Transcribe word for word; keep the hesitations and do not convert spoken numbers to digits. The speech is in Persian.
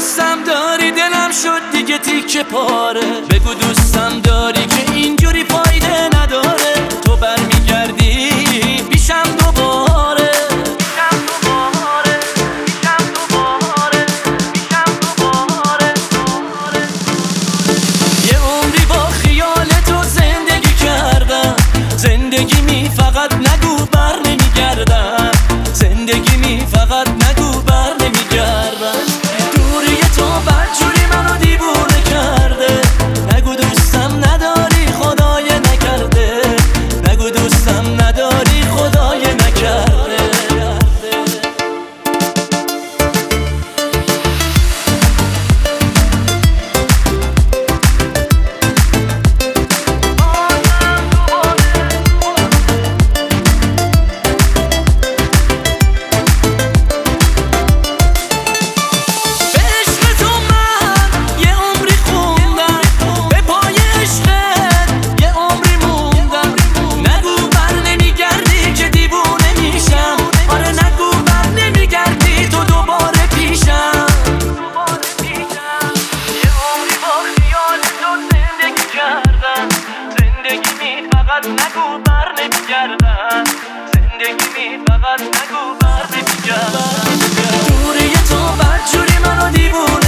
دوستم داری دلم شد دیگه تیکه پاره. بگو دوستم داری که اینجوری فایده نداره. تو برمیگردی پیشم دوباره. پیشم دوباره پیشم دوباره پیشم دوباره. یه عمری با خیال تو زندگی کردم. زندگی می فقط نگو بر نمیگردم. زندگی می فقط نگو بر نمیگردم. دوری تو بدجوری منو دیوونه کرده. نگو دوستم نداری خدای نکرده. نگو دوستم نداری خدای نکرده. نگو بر نمیگردم. زندگی می فقط نگو بر نمیگردم. دوری تو بدجوری منو دیوونه